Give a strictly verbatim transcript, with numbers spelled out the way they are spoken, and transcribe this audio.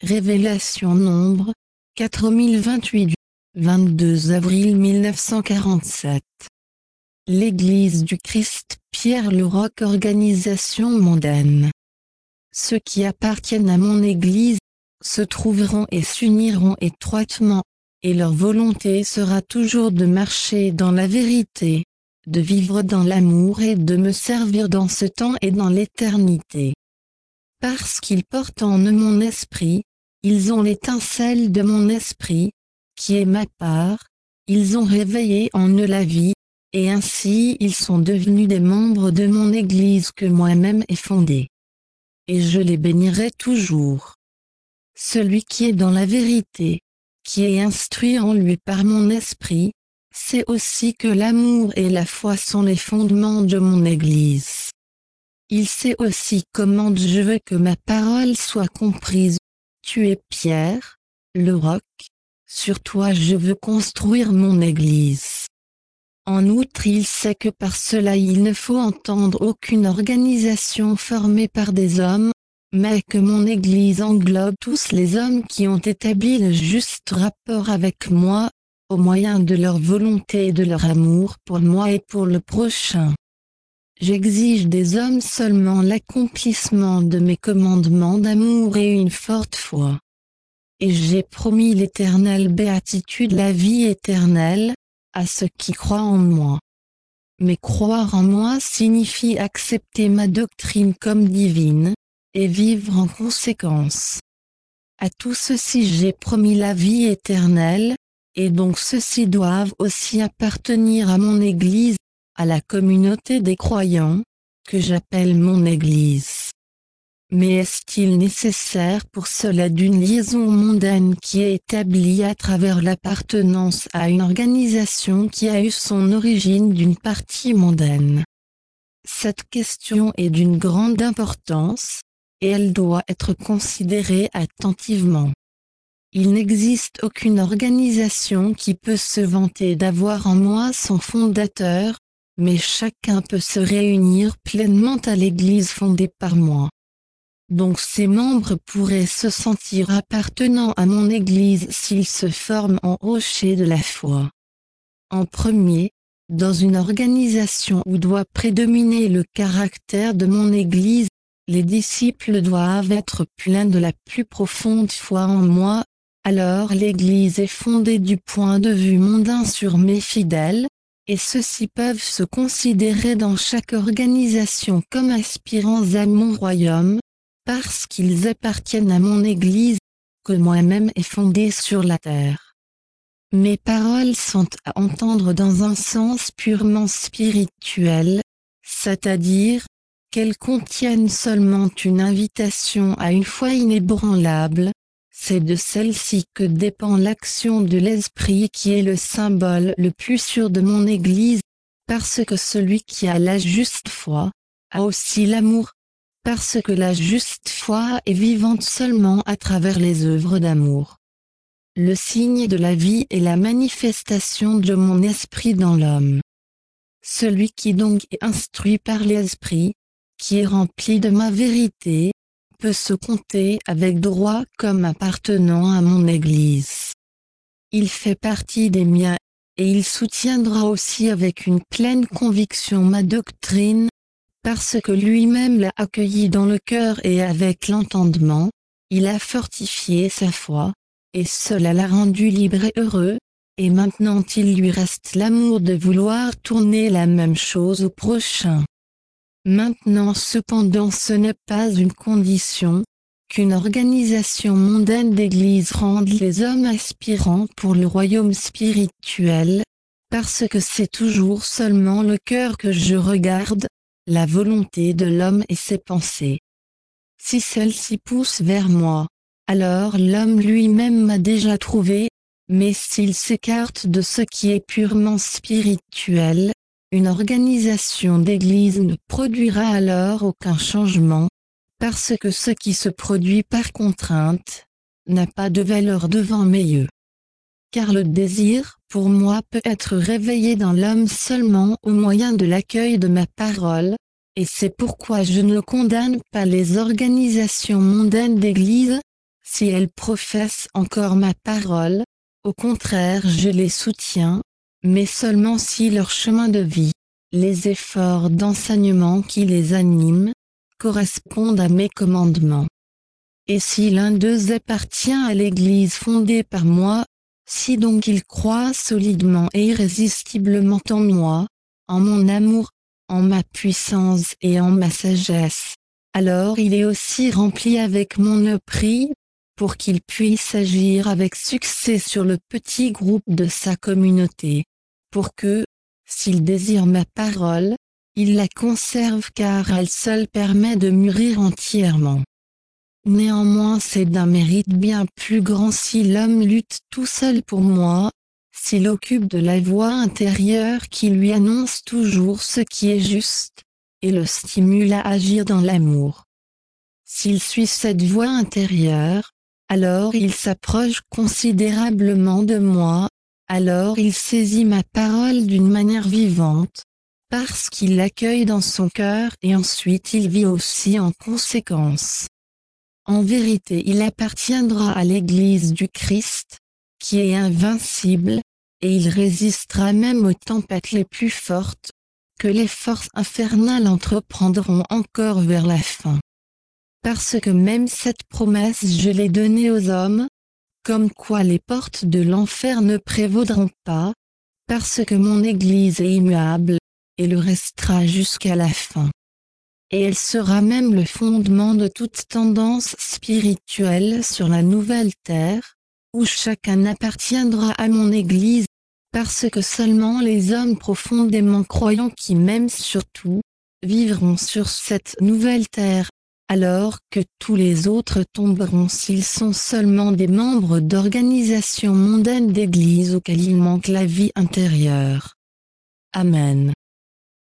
Révélation Nombre, quatre mille vingt-huit du vingt-deux avril mille neuf cent quarante-sept. L'Église du Christ Pierre le Roc, organisation mondaine. Ceux qui appartiennent à mon Église se trouveront et s'uniront étroitement, et leur volonté sera toujours de marcher dans la vérité, de vivre dans l'amour et de me servir dans ce temps et dans l'éternité. Parce qu'ils portent en eux mon esprit, ils ont l'étincelle de mon esprit, qui est ma part, ils ont réveillé en eux la vie, et ainsi ils sont devenus des membres de mon Église que moi-même ai fondée. Et je les bénirai toujours. Celui qui est dans la vérité, qui est instruit en lui par mon esprit, sait aussi que l'amour et la foi sont les fondements de mon Église. Il sait aussi comment je veux que ma parole soit comprise. Tu es Pierre, le roc, sur toi je veux construire mon Église. En outre, il sait que par cela il ne faut entendre aucune organisation formée par des hommes, mais que mon Église englobe tous les hommes qui ont établi le juste rapport avec moi, au moyen de leur volonté et de leur amour pour moi et pour le prochain. J'exige des hommes seulement l'accomplissement de mes commandements d'amour et une forte foi. Et j'ai promis l'éternelle béatitude, la vie éternelle, à ceux qui croient en moi. Mais croire en moi signifie accepter ma doctrine comme divine, et vivre en conséquence. À tous ceux-ci j'ai promis la vie éternelle, et donc ceux-ci doivent aussi appartenir à mon Église, à la communauté des croyants, que j'appelle mon Église. Mais est-il nécessaire pour cela d'une liaison mondaine qui est établie à travers l'appartenance à une organisation qui a eu son origine d'une partie mondaine? Cette question est d'une grande importance, et elle doit être considérée attentivement. Il n'existe aucune organisation qui peut se vanter d'avoir en moi son fondateur, mais chacun peut se réunir pleinement à l'Église fondée par moi. Donc ces membres pourraient se sentir appartenant à mon Église s'ils se forment en rocher de la foi. En premier, dans une organisation où doit prédominer le caractère de mon Église, les disciples doivent être pleins de la plus profonde foi en moi, alors l'Église est fondée du point de vue mondain sur mes fidèles, et ceux-ci peuvent se considérer dans chaque organisation comme aspirants à mon royaume, parce qu'ils appartiennent à mon Église, que moi-même ai fondée sur la terre. Mes paroles sont à entendre dans un sens purement spirituel, c'est-à-dire qu'elles contiennent seulement une invitation à une foi inébranlable. C'est de celle-ci que dépend l'action de l'Esprit qui est le symbole le plus sûr de mon Église, parce que celui qui a la juste foi, a aussi l'amour, parce que la juste foi est vivante seulement à travers les œuvres d'amour. Le signe de la vie est la manifestation de mon esprit dans l'homme. Celui qui donc est instruit par l'Esprit, qui est rempli de ma vérité, peut se compter avec droit comme appartenant à mon Église. Il fait partie des miens, et il soutiendra aussi avec une pleine conviction ma doctrine, parce que lui-même l'a accueilli dans le cœur et avec l'entendement, il a fortifié sa foi, et cela l'a rendu libre et heureux, et maintenant il lui reste l'amour de vouloir tourner la même chose au prochain. Maintenant cependant ce n'est pas une condition, qu'une organisation mondaine d'église rende les hommes aspirants pour le royaume spirituel, parce que c'est toujours seulement le cœur que je regarde, la volonté de l'homme et ses pensées. Si celle-ci pousse vers moi, alors l'homme lui-même m'a déjà trouvé, mais s'il s'écarte de ce qui est purement spirituel, une organisation d'église ne produira alors aucun changement, parce que ce qui se produit par contrainte, n'a pas de valeur devant mes yeux. Car le désir, pour moi, peut être réveillé dans l'homme seulement au moyen de l'accueil de ma parole, et c'est pourquoi je ne condamne pas les organisations mondaines d'église, si elles professent encore ma parole, au contraire je les soutiens, mais seulement si leur chemin de vie, les efforts d'enseignement qui les animent, correspondent à mes commandements. Et si l'un d'eux appartient à l'Église fondée par moi, si donc il croit solidement et irrésistiblement en moi, en mon amour, en ma puissance et en ma sagesse, alors il est aussi rempli avec mon mépris, pour qu'il puisse agir avec succès sur le petit groupe de sa communauté, pour que, s'il désire ma parole, il la conserve car elle seule permet de mûrir entièrement. Néanmoins c'est d'un mérite bien plus grand si l'homme lutte tout seul pour moi, s'il occupe de la voix intérieure qui lui annonce toujours ce qui est juste, et le stimule à agir dans l'amour. S'il suit cette voix intérieure, alors il s'approche considérablement de moi, alors il saisit ma parole d'une manière vivante, parce qu'il l'accueille dans son cœur et ensuite il vit aussi en conséquence. En vérité il appartiendra à l'Église du Christ, qui est invincible, et il résistera même aux tempêtes les plus fortes, que les forces infernales entreprendront encore vers la fin. Parce que même cette promesse je l'ai donnée aux hommes, comme quoi les portes de l'enfer ne prévaudront pas, parce que mon Église est immuable, et le restera jusqu'à la fin. Et elle sera même le fondement de toute tendance spirituelle sur la nouvelle terre, où chacun appartiendra à mon Église, parce que seulement les hommes profondément croyants qui m'aiment surtout, vivront sur cette nouvelle terre, alors que tous les autres tomberont s'ils sont seulement des membres d'organisations mondaines d'églises auxquelles il manque la vie intérieure. Amen.